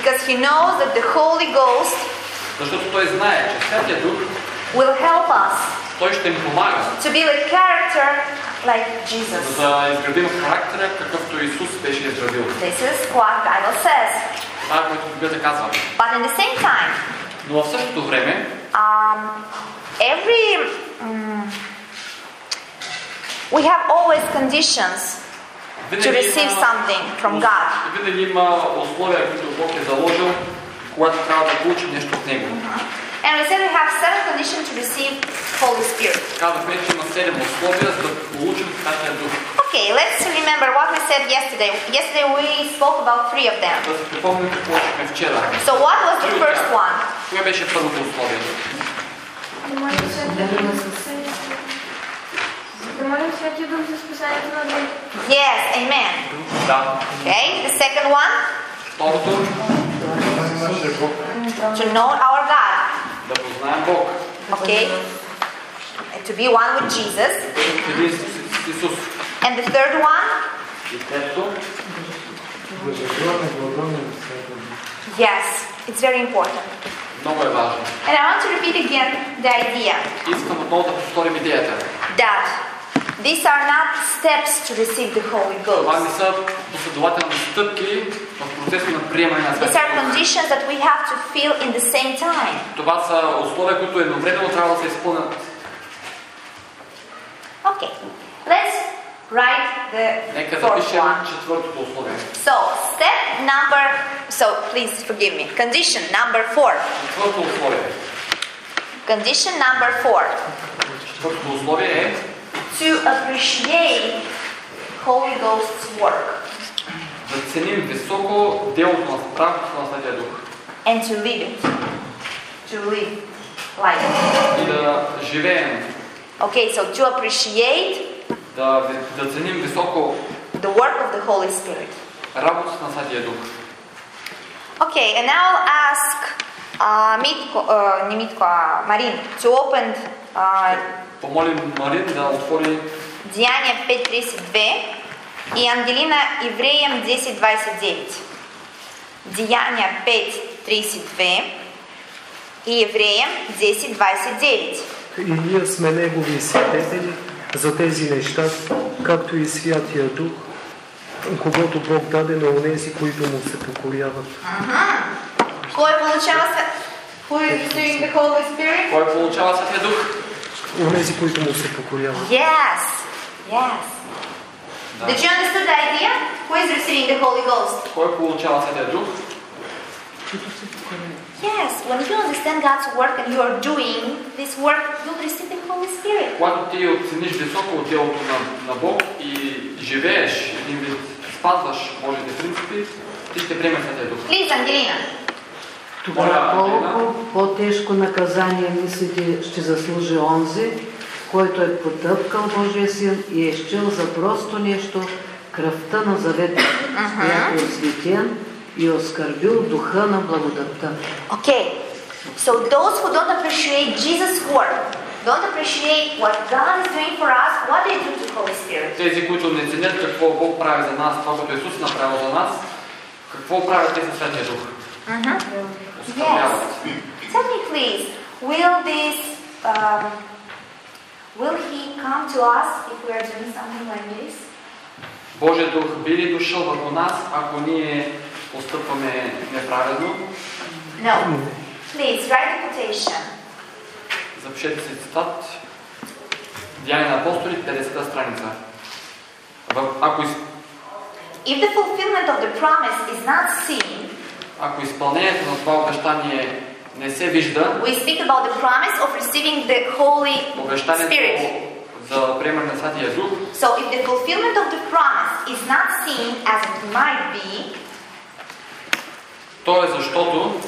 Because he knows that the Holy Ghost Защото той знае, че Святия Дух, will help us той ще им помага to build a character like Jesus. за да изградим характера, какъвто Исус беше изградил. This is what Bible says. Това, което Библията казва. But in the same time, Но в същото време, we have always conditions to receive something from God. Винаги има условия, които Бог е заложил, когато трябва да получим нещо от Него. And we said we have 7 conditions to receive Holy Spirit. Казахме, че има 7 условия, за да получим Святия Дух. Okay, let's remember what we said yesterday. Yesterday we spoke about 3 of them. Да си припомним какво учихме вчера. So what was the first one? Кое беше първото условие? Да молим Святия Дух за спасението на другите. Yes, amen. Да. Okay, the second one? Второто, To know our God. да познаем Бог. Okay? And to be one with Jesus. Един с Исус. And the third one? И третото, Yes, it's very important. много е важно. And I want to repeat again the idea Искам отново да повторим идеята. that these are not steps to receive the Holy Това Ghost. не са последователни стъпки в процеса на приемане на These Святия are Дух. conditions that we have to feel in the same time. Това са условия, които едновременно трябва да се изпълнят. Okay, let's write the Нека fourth запишем one. четвъртото условие. So please forgive me. Condition number 4. Четвърто условие. Condition number 4. Четвъртото условие е To appreciate Holy Ghost's work да ценим високо делото на работата на Святия Дух and to live it. To live like it. и да живеем, Okay, so to appreciate да ценим високо the work of the Holy Spirit. работата на Святия Дух. Okay, and now I'll ask Marin to open Помолим Марин да отвори Деяния 5.32 и Ангелина Евреям 10.29. Деяния 5.32 и Евреям 10.29. И ние сме Негови свидетели за тези неща, както и Святия Дух, когото Бог даде на онези, които му се покоряват. Кой получава Who is receiving the Holy Spirit? Кой получава Святия Дух? Онези, които му се покоряват. Yes. Did you understand the idea? Who is receiving the Holy Ghost? Кой получава Святия Дух? Yes, when you understand God's work and you are doing this work, you'll receive the Holy Spirit. Когато ти оцениш високо делото на Бог и живееш, един вид спазваш Божите принципи, ти ще приемеш Святия Дух. Please, Angelina. Тогава колко по-тежко наказание мислите ще заслужи онзи, който е потъпкал Божия син и е счел за просто нещо кръвта на завета, която е осветен и оскърбил духа на благодатта. Okay, so those who don't appreciate Jesus' work, don't appreciate what God is doing for us, what they do to the Holy Spirit. Тези, които не ценят какво Бог прави за нас, това, което Исус направил за нас, какво правят те със Святия Дух? Yes. Tell me please, will He come to us if we are doing something like this? Божия Дух би ли дошъл върху нас, ако ние постъпваме неправедно? No. Please, write the quotation. Запишете си цитат. Деяния на апостоли, 50-та страница. If the fulfillment of the promise is not seen, ако изпълнението на това обещание не се вижда, we speak about the promise of receiving the Holy Spirit. За приемане на Святия Дух. So if the fulfillment of the promise is not seen as it might be, то е защото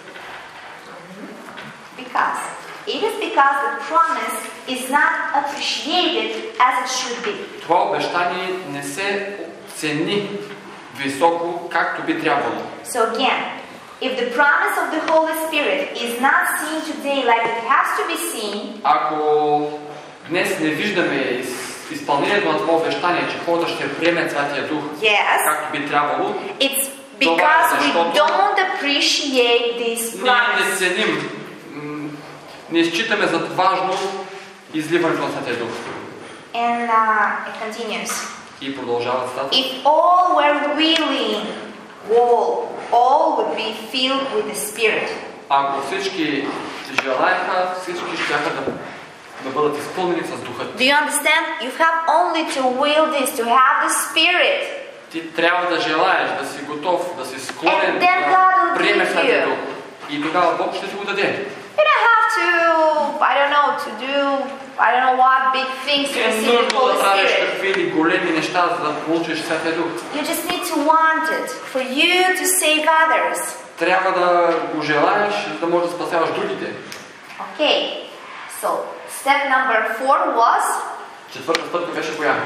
it is because the promise is not appreciated as it should be. Това обещание не се цени високо, както би трябвало. So again, if the promise of the Holy Spirit is not seen today like it has to be seen, ако днес не виждаме изпълнението на това обещание, че хората ще приемат Святия Дух, както би трябвало, it's because we don't appreciate this Ние не promise. ценим, не считаме за важно изливането на Святия Дух. And it continues. И продължава цитата. If all were willing, all would be filled with the Spirit. Ако всички желаеха, всички щяха да бъдат изпълнени с Духът. Do you understand? You have only to will this, to have the Spirit. Ти трябва да желаеш, да си готов, да си склонен And then God will да приемеш give Святия you. Дух. И тогава Бог ще ти го даде. You don't have to, to do, what big things to Не е receive the нужно Holy да правиш Spirit. какви големи неща, за да получиш Святия Дух. You just need to want it for you to save others. Трябва да го желаеш, за да можеш да спасяваш другите. Okay, so step number 4 was Четвърта стъпка беше коя?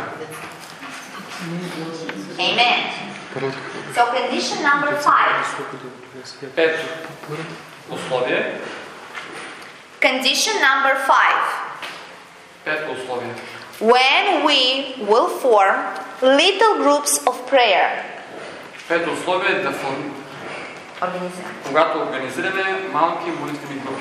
Amen. So condition number 5. Пето условие. Condition number 5. Пето условие. When we will form little groups of prayer. Пето условие е да когато организираме малки молитвени групи.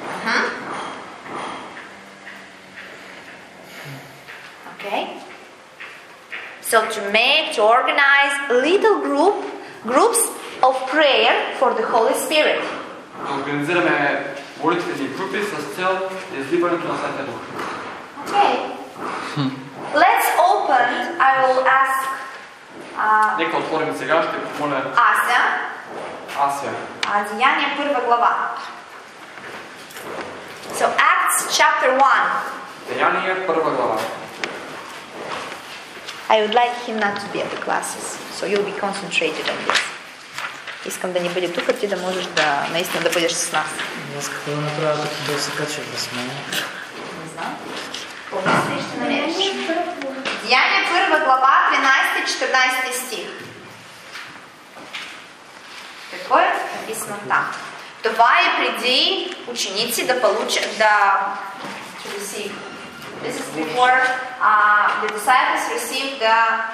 Okay. So to organize little groups of prayer for the Holy Spirit. Да организираме молитвени групи с цел изливането на Святия Дух. Okay. Let's open. I will ask Нека отворим сега, ще помоля Асия. Деяния 1 глава. So Acts chapter 1. Деяния 1 глава. I would like him not to be at the classes, so you'll be concentrated on this. Искам да ни бъде тук, а ти да можеш да наистина да бъдеш с нас. Аз какво да направя, като да се кача да сме? Не знам. Помисли, ще намериш. Деяния 1 глава, 13-14 стих. Какво е написано там? Това е преди ученици да получат to receive. This is before the disciples received the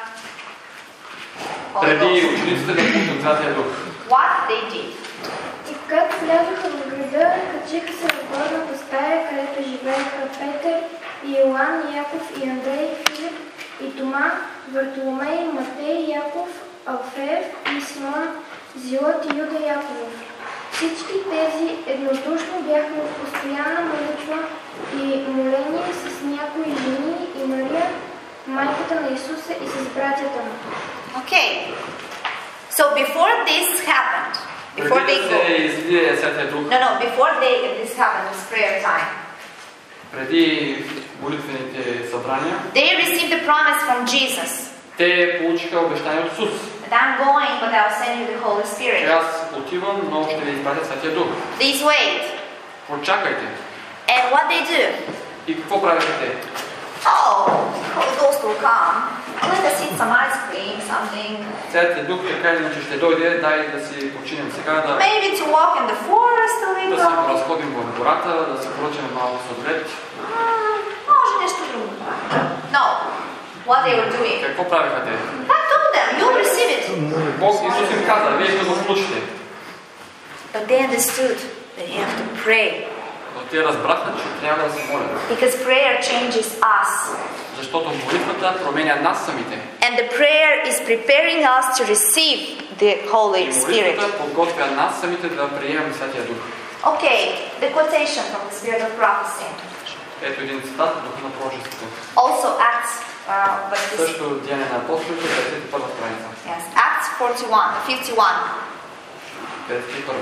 Holy Преди Ghost. учениците да получат Святия Дух. What they did. И когато влязоха в града, качиха се в горната стая, където живееха Петър и Йоан, Яков и Андрей, Филип и Тома, Вартоломей, Матей, Яков, Алфеев и Симон, Зилот и Юда Яковов. Всички тези еднодушно бяха в постоянна молитва и моление с някои жени и Мария, майката на Исуса и с братята му. Okay. So before this happened, before Преди they да go. се излие Святия Дух, Before this happened, it was prayer time. преди молитвените събрания, They received the promise from Jesus. те получиха обещание от Исус. That I'm going, but I'll send you the Holy Че Spirit. аз отивам, но ще ви изпратя Святия Дух. Please wait. Почакайте. And what they do? И какво правиха те? Oh, Holy Ghost will come. Let us eat some ice cream, something. Святия Дух така или иначе ще дойде, дай да си починем сега, Maybe to walk in the forest a да се little. разходим в гората, да си поръчаме малко сладолет. Може нещо друго. No. What they were doing? Какво правиха те? I told them, you'll receive it. Бог Исус им каза, вие ще го получите. But they understood that you have to pray. Но те разбраха, че трябва да се молят. Because prayer changes us. Защото молитвата променя нас самите. And the prayer is preparing us to receive the Holy И Spirit. молитвата подготвя нас самите да приемем Святия Дух. Okay, the quotation from the Spirit of Prophecy. Ето един цитат от Духа на пророчеството. Also Acts, but this, Също Деяния на апостолите, 51 страница. yes, Acts 51. 51.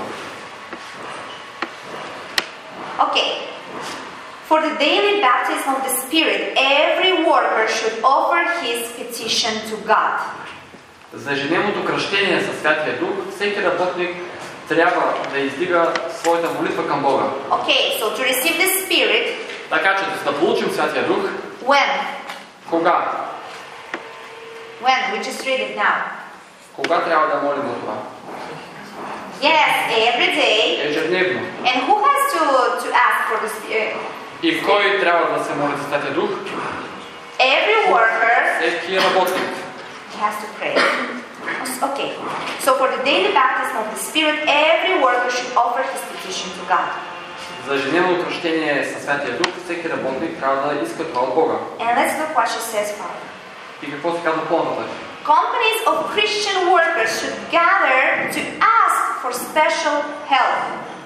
Okay. For the daily baptism of the Spirit, every worker should offer his petition to God. За ежедневното кръщение със Святия Дух, всеки работник трябва да издига своята молитва към Бога. Okay, so to receive the Spirit, Така че да получим Святия Дух, when? кога? When? We just read it now. Кога трябва да молим за това? Yes, every day. Ежедневно. And who has to ask for the Spirit? И кой трябва да се моли за Святия Дух? Every worker Всеки работник. has to pray. Okay. So for the daily baptism of the Spirit, every worker should offer his petition to God. За ежедневното кръщение със Святия Дух, всеки работник трябва да иска това от Бога. And let's look what she says further. И какво се казва по-нататък? Companies of Christian workers should gather to ask for special help.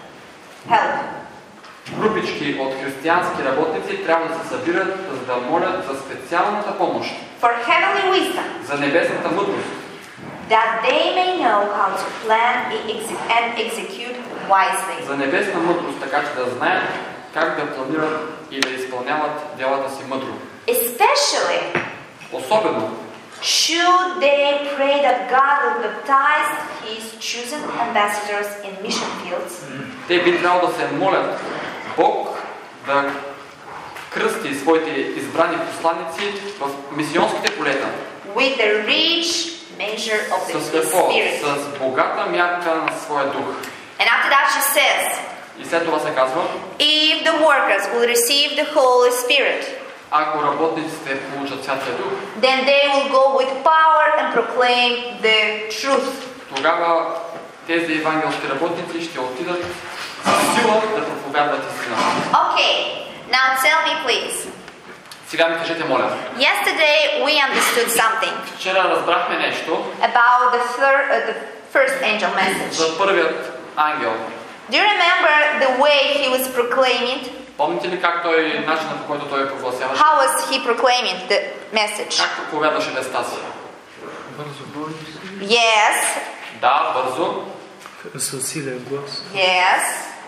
Групички от християнски работници трябва да се събират, за да молят за специалната помощ. For heavenly wisdom. За небесната мъдрост. That they may know how to plan and execute wisely. За небесна мъдрост, така че да знаят как да планират и да изпълняват делата си мъдро. Especially, особено, should they pray that God will baptize His chosen ambassadors in mission fields. Те би трябвало да се молят Бог да кръсти своите избрани посланици в мисионските полета. With the rich measure of the Spirit. С богата мярка на своя дух. And after that she says, и след това се казва, if the workers will receive the Holy Spirit, ако работниците получат Святия Дух, then they will go with power and proclaim the truth. Тогава тези евангелски работници ще отидат с сила да проповядват истината. Okay, now tell me please. Сега ми кажете, моля. Yesterday we understood something. Вчера разбрахме нещо about the first angel message. За първият ангел. Do you remember the way he was proclaiming? Помните ли как той, начинът, по който той прогласяваше? How was he proclaiming the message? Как проповядваше вестта си? Бързо. Yes. Да, бързо. Със силен глас. Yes.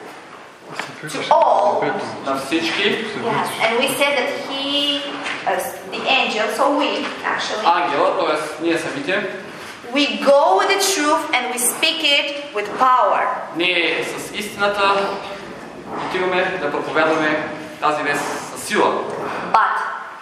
To all. На всички. Yes. And we said that he, the angel, so we actually. Ангела, т.е. ние самите. We go with the truth and we speak it with power. Ние с истината отиваме да проповядваме тази вест със сила. But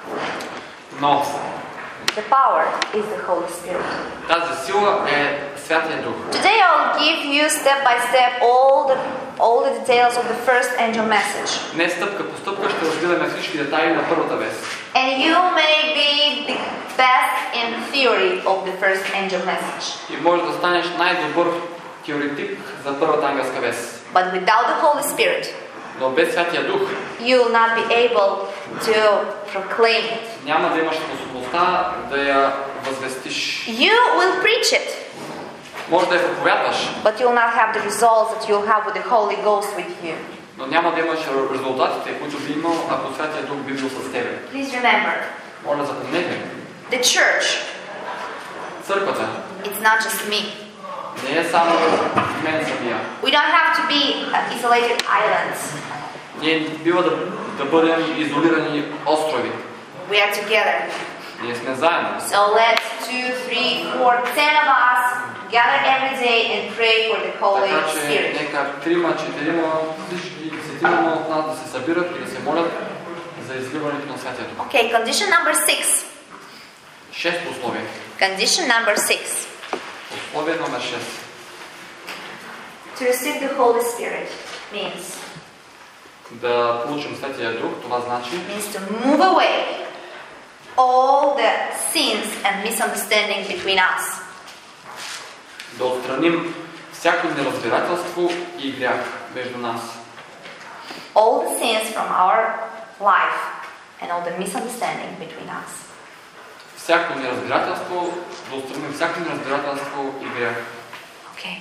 но the power is the Holy Spirit. Тази сила е Святия Дух. Today I'll give you step by step all the details of the first angel message. Днес стъпка по стъпка ще разгледаме всички детайли на първата вест. And you may be the best in theory of the first angel message. И може да станеш най-добър теоретик за първата ангелска вест. But without the Holy Spirit, но без Святия Дух, you will not be able to proclaim it. Няма да имаш способността да я възвестиш. You will preach it. Може да я проповядваш. But you will not have the results that you will have with the Holy Ghost with you. Но няма да имаш резултатите, които би имал, ако Святия Дух би бил с тебе. Please remember. Моля, запомнете. The church. Църквата. It's not just me. Не е само мен самия. We don't have to be isolated islands. Ние бива да бъдем изолирани острови. We are together. Ние сме заедно. So let's 2, 3, 4, 10 of us gather every day and pray for the Holy Spirit. Така че нека 3, 4, всички десетина от нас да се събират и да се молят за изливането на Святия Дух. Okay, condition number 6. Шесто условие. Condition number 6. Условие номер 6. To receive the Holy Spirit means да получим Святия Дух, това значи means to move away all the sins and misunderstanding between us. Да отстраним всяко неразбирателство и грях между нас. All the sins from our life and all the misunderstanding between us. Всяко неразбирателство, да отстраним всяко неразбирателство и грях. Okay.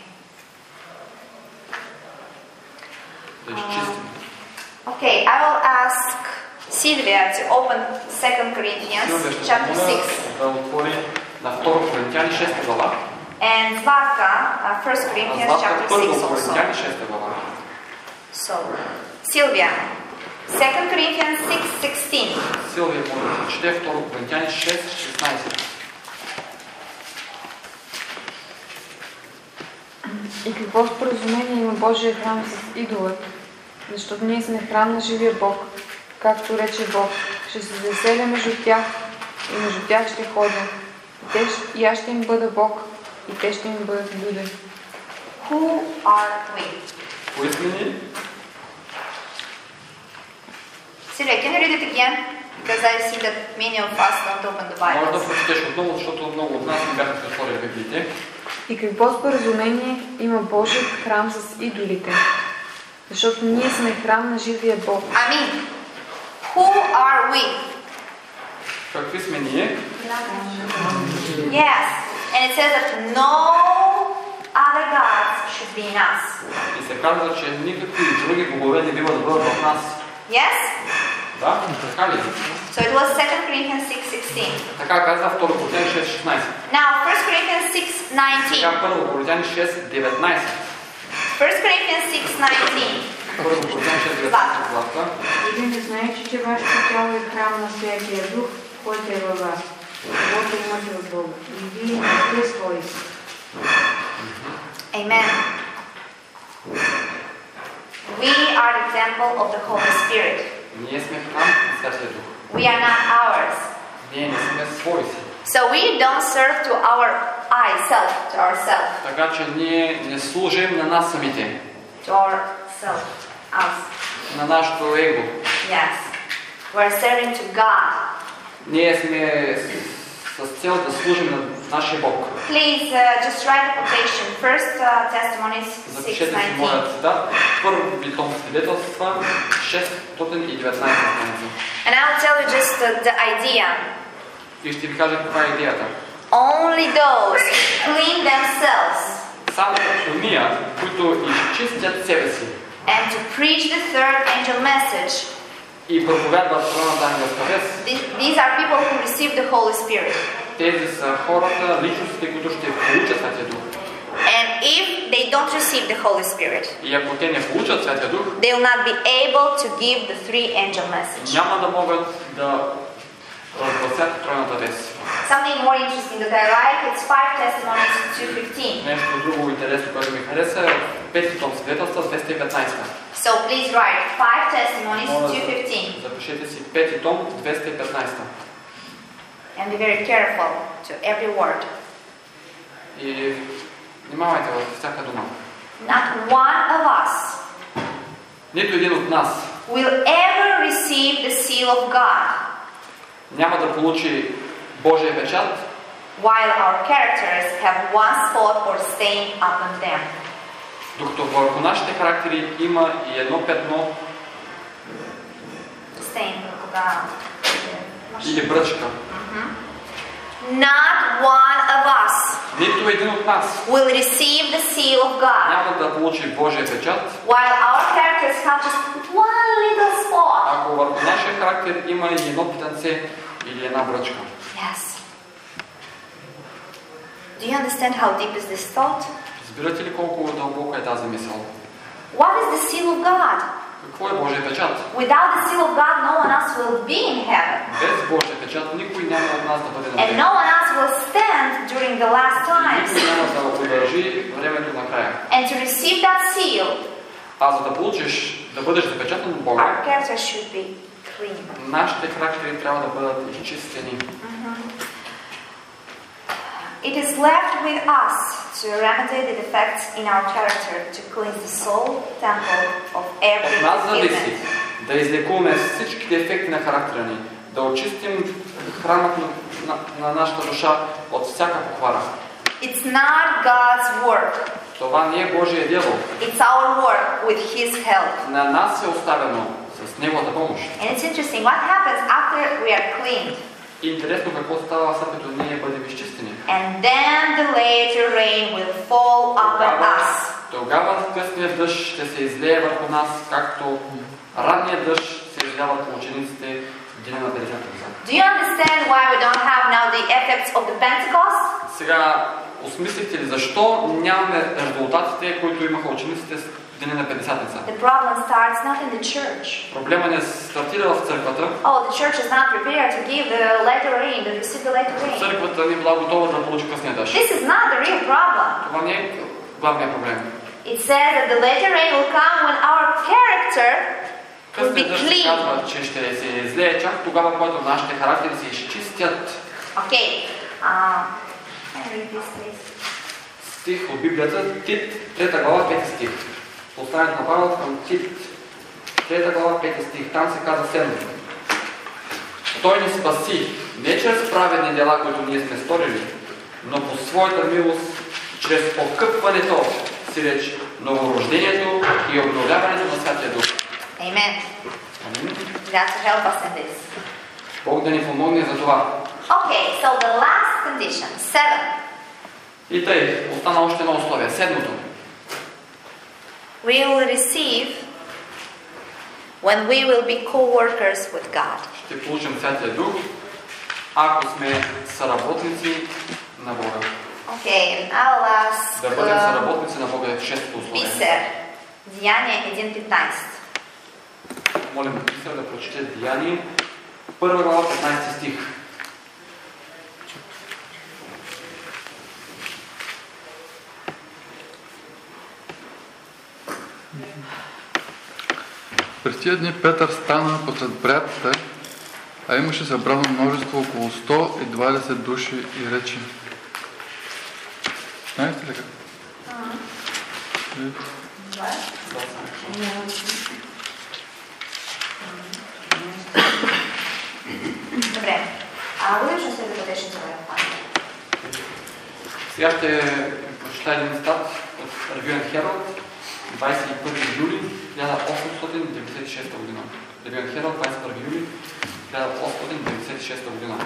Да изчистим. Okay, I will ask Sylvia to open 2 Corinthians chapter 6. Да отвори на 2 Коринтияни 6 глава. And Zlatka, 1 Corinthians chapter 6 1 also. Коринтияни 6 глава. So, Sylvia, 2 Corinthians 6:16. Силвия може да чете 2 Коринтияни 6:16. И какво споразумение има Божия храм с идолът? Защото ние сме храм на живия Бог. Както рече Бог, ще се заселя между тях и между тях ще ходя. И аз ще им бъда Бог и те ще им бъдат люди. Who are we? Кои сме ни? Sylvia, can you read it again? Because I see that many of us don't open the Може да Bible. прочетеш отново, защото много от нас не бяха се отворили Библиите. И какво споразумение има Божият храм с идолите? Защото ние сме храм на живия Бог. I mean, who are we? Какви сме ние? Yes. And it says that no other gods should be in us. И се казва, че никакви други богове не бива да бъдат в нас. Yes? Да? Така ли? So it was 2 Corinthians 6:16. Така казва 2 Коринтияни 6:16. Now 1 Corinthians 6:19. Сега 1 Коринтияни 6:19. 1 Corinthians 6:19. 1 Коринтияни 6:19. Златка. И вие не знаете, че вашето тяло е храм на Святия Дух, който е във вас, който имате от Бога. И вие не сте свои си. Amen. We are the temple of the Holy Spirit. Ние сме храм на Святия Дух. We are not ours. Ние не сме свои си. So we don't serve to our to ourselves. Така че ние не служим на нас самите. To ourselves. Us. На нашето его. Yes. We're serving to God. Ние сме с цел да служим на нашия Бог. Please just write the quotation. First Testimonies Запишете си 6:19. моят цитат. Първи том свидетелства 619 страница. And I will tell you just the idea. И ще ви кажа каква е идеята. Only those who clean themselves Само уния, които изчистят себе си and to preach the third angel message. и проповядват втората ангелска вест, These are people who receive the Holy Spirit. тези са хората, личностите, които ще получат Святия Дух. And if they don't receive the Holy Spirit, И ако те не получат Святия Дух, they will not be able to give the three angel message. няма да могат да разгласят тройната вест. Something more interesting that I like, it's 5 Testimonies 2:15. Нещо друго интересно, което ми хареса е пети том свидетелства 215. So please write 5 Testimonies Моля, 2:15 запишете си пети том 215. and be very careful to every word. И внимавайте във всяка дума. Not one of us Нито един от нас will ever receive the seal of God няма да получи Божия печат, while our characters have one spot or stain upon them. докато върху нашите характери има и едно петно Stain, или бръчка. Not one of us Нито един от нас will receive the seal of God няма да получи Божия печат, while our characters have just one little spot. ако върху нашия характер има и едно питънце или една бръчка. Yes. Do you understand how deep is this thought? Разбирате ли колко дълбока е тази мисъл? What is the seal of God? Какво е Божия печат? Without the seal of God, no one else will be in heaven. Без Божия печат никой няма от нас да бъде на And небе. no one else will stand during the last times. Никой няма да удържи времето накрая. And to receive that seal, А за да получиш, да бъдеш запечатан от Бога, our character should be clean. нашите характери трябва да бъдат изчистени. It is left with us to remedy the defects in our character, to cleanse the soul temple of every От нас зависи illness. да излекуваме всички дефекти на характера ни, да очистим храмът на нашата душа от всяка поквара. It's not God's work. Това не е Божие дело. It's our work with His help. На нас е оставено с Неговата помощ. And it's interesting what happens after we are cleaned. Интересно какво става, след като ние бъдем изчистени. And then the later rain will fall upon us. Тогава късният дъжд ще се излее върху нас, както ранният дъжд се излява по учениците в деня на Петъкоста. Do you understand why we don't have now the effects of the Pentecost? Сега осмислихте ли защо нямаме резултатите, които имаха учениците в деня на Петъкоста? The problem starts not in the church. Проблема не стартира в църквата. Oh, the church is not prepared to give the later rain, to receive the later rain. Църквата не била готова да получи късния дъжд. This is not the real problem. Това не е главният проблем. It says that the later rain will come when our character will be Късният дъжд clean. казва, че ще се излее чак тогава, когато нашите характери се изчистят. Okay. Can I read this, please? Стих от Библията, Тит, 3 глава, 5 стих. Посланието на Павел към Тит, 3 глава, 5 стих. Там се казва следното. Той ни спаси не чрез праведни дела, които ние сме сторили, но по своята милост чрез откъпването си реч, новорождението и обновляването на Святия Дух. Amen. Амин. God to help us in this. Бог да ни помогне за това. Okay, so the last condition, 7. И тъй, остана още едно условие. Седмото. We will receive when we will be co-workers with God. Ще получим Святия Дух, ако сме съработници на Бога. Okay, I'll ask Да бъдем съработници на Бога е шестото условие. Писар, Деяния 1.15. Молим Писар да прочете Деяние, 1 глава, 15 стих. През тия дни Петър стана посред братята, а имаше събрано множество около 120 души и рече. Знаете ли как? Добре. Лично се да ще това. Сега ще прочета един стат от Ревю енд Хералд, 21 юли 1896 година. Ревю енд Хералд, 21 юли 1896 година.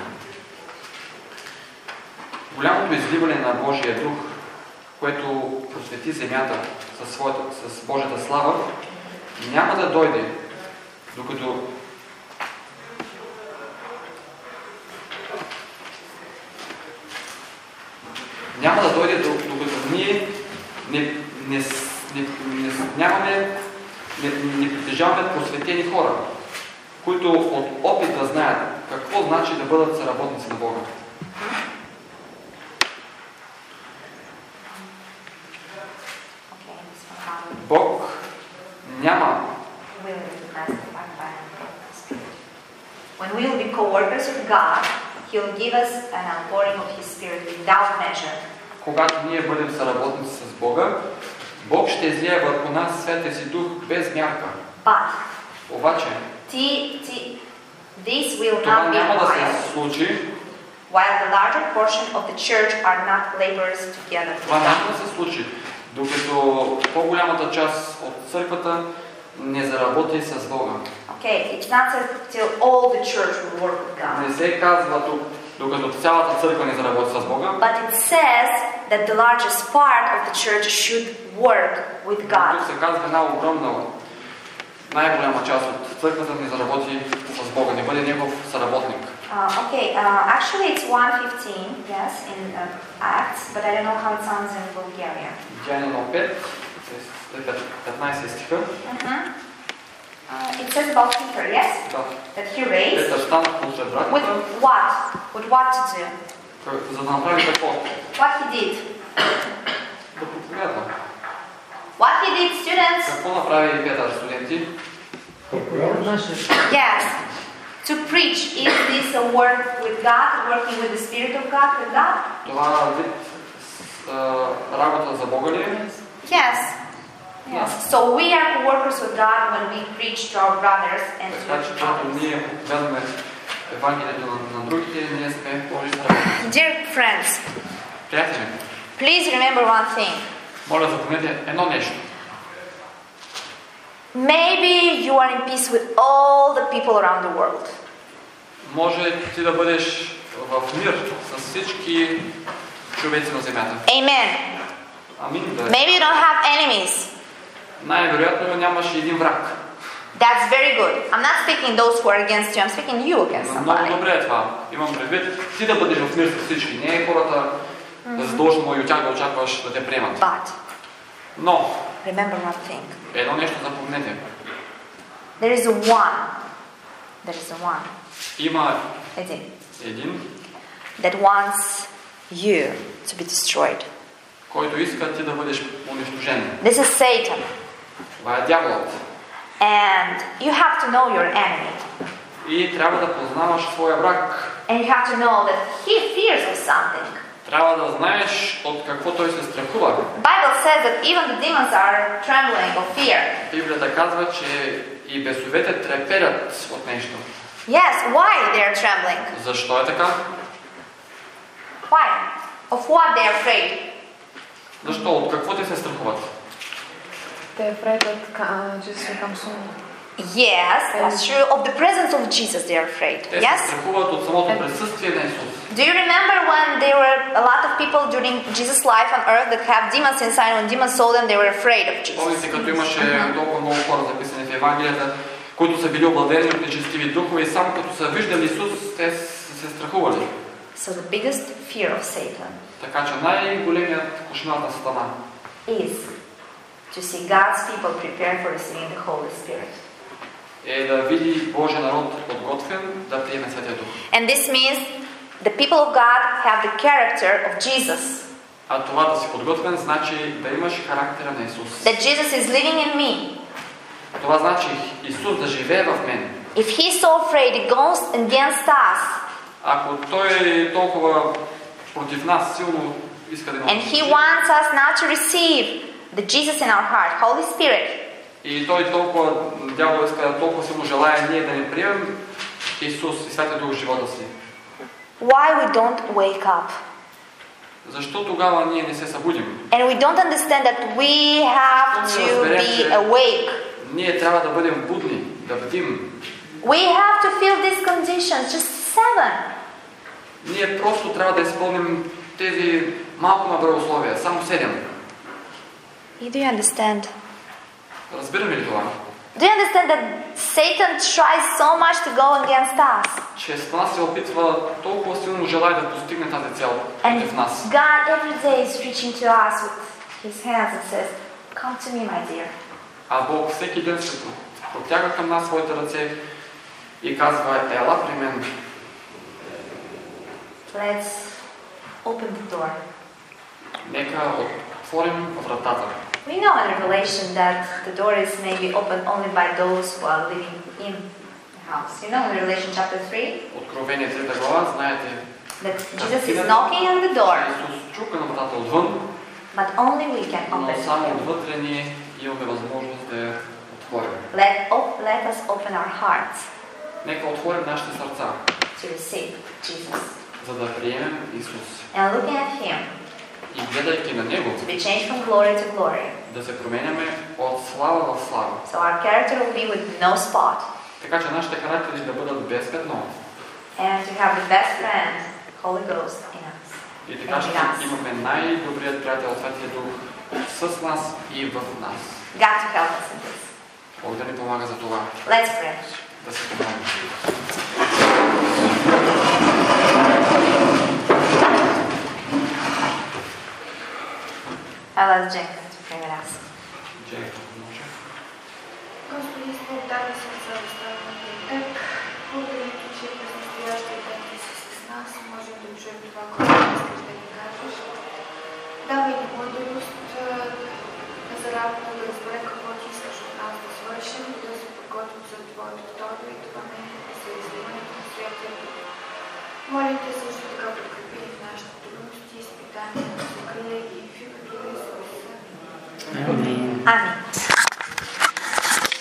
Голямото изливане на Божия Дух, което просвети земята с Божията слава, няма да дойде, докато ние не притежаваме просветени хора, които от опит да знаят какво значи да бъдат съработници на Бога. Бог няма. When we will be co-workers with God, He will give us an outpouring of His Spirit without measure. Когато ние бъдем съработници с Бога, Бог ще излие върху нас Святия си Дух без мярка. But обаче, this will това not be няма да while се случи, the larger portion of the church are not laborers together with това God. няма да се случи, докато по-голямата част от църквата не заработи с Бога. Okay, it's not till all the church will work with God. Не се казва тук, докато цялата църква не заработи с Бога. But it says that the largest part of the church should work with God. Тук се казва една огромна, най-голяма част от църквата не заработи с Бога, не бъде негов съработник. Actually it's 1:15, yes, in Acts, but I don't know how it sounds in Bulgaria. Деяния 5, 15 стиха. It says about Peter, yes? That he raised. Петър стана посред братята. With what? With what to do? За да направи какво? What he did? Да проповядва. What he did, students? Какво направи Петър, студенти? Yes. To preach. Is this a work with God, working with the Spirit of God, with God? Това вид работа за Бога ли? Yes. Yes. So we are workers with God when we preach to our brothers and to Така че, когато ние проповядваме Евангелието на другите, ние сме Божи съработници. Dear friends, Приятели, please remember one thing. моля, запомнете едно нещо. Maybe you are in peace with all the people around the world. Може ти да бъдеш в мир с всички човеци на земята. Amen. Амин. Maybe you don't have enemies. Най-вероятно нямаш един враг. That's very good. I'm not speaking those who are against you. I'm speaking you against Много somebody. добре е това. Имам предвид ти да бъдеш в мир с всички. Не е хората задължено и от тях да очакваш да те приемат. But Но remember one thing. едно нещо запомнете. There is a one. There is a one. Има един that wants you to be destroyed. който иска ти да бъдеш унищожен. This is Satan. Това е дяволът. And you have to know your enemy. И трябва да познаваш своя враг. And you have to know that he fears of something. Трябва да знаеш от какво той се страхува. Bible says that even the demons are trembling of fear. Библията казва, че и бесовете треперят от нещо. Yes, why they are trembling? Защо е така? Why? Of what they are afraid? Защо? От какво те се страхуват? They're afraid that Jesus will come soon. Yes, that's true. Of the presence of Jesus they are afraid. Те се Yes? страхуват от самото присъствие на Исус. Do you remember when there were a lot of people during Jesus' life on earth that have demons inside? When demons saw them, they were afraid of Jesus. Помните, като имаше толкова много хора записани в Евангелията, които са били обладени от нечестиви духове и само като са виждали Исус, те са се страхували. So the biggest fear of Satan Така че най-големият кошмар на Сатана is to see God's people prepared for receiving the Holy Spirit. е да види Божия народ подготвен да приеме Святия Дух. And this means the people of God have the character of Jesus. А това да си подготвен значи да имаш характера на Исус. That Jesus is living in me. Това значи Исус да живее в мен. If he's so afraid, he goes against us. Ако Той е толкова против нас, силно иска да ни And he wants us now to receive the Jesus in our heart, Holy Spirit. И Той толкова, дявол иска, толкова силно желая ние да не приемем Исус и Святия Дух в живота си. Why we don't wake up? Защо тогава ние не се събудим? And we don't understand that we have to be awake. Ние трябва да бъдем будни, да бдим. We have to feel these conditions, just 7. Ние просто трябва да изпълним тези малко наброй условия, само 7. Do you understand? Разбираме ли това? Do you understand that Satan tries so much to go against us? Че Сатана се опитва толкова силно желая да постигне тази цел And против нас. God every day is reaching to us with his hands and says, come to me, my dear. А Бог всеки ден се протяга към нас своите ръце и казва, ела при мен. Let's open the door. Нека отворим вратата. We know in Revelation that the door is maybe opened only by those who are living in the house. You know in Revelation chapter 3 Откровение 3 глава, знаете, that Jesus is knocking on the door, Исус чука на вратата отвън, but only we can но open само it. отвътре ние имаме възможност да я отворим. Let us open our hearts Нека отворим нашите сърца, to receive Jesus. за да приемем Исус. And looking at Him, И гледайки на Него, to be changed from glory to glory. да се променяме от слава в слава. So our character will be with no spot. Така че нашите характери да бъдат без петно. And to have the best friend, Holy Ghost, in us. И така ще имаме най-добрият приятел Святия Дух с нас и в нас. God to help us in this. Бог да ни помага за това. Let's pray. Да се помогнем. I'll ask Jenka to pray with us. Господи, с благодарни сърца оставаме пред Теб. Благодаря Ти, че през настоящия ден Ти си с нас. Можем да чуем това, което искаш да ни кажеш. Давай ни мъдрост за работа, да разберем какво Ти искаш от нас да свършим, да се подготвим за Твоето второ и това не е за изливането на Святия Дух. Молим Те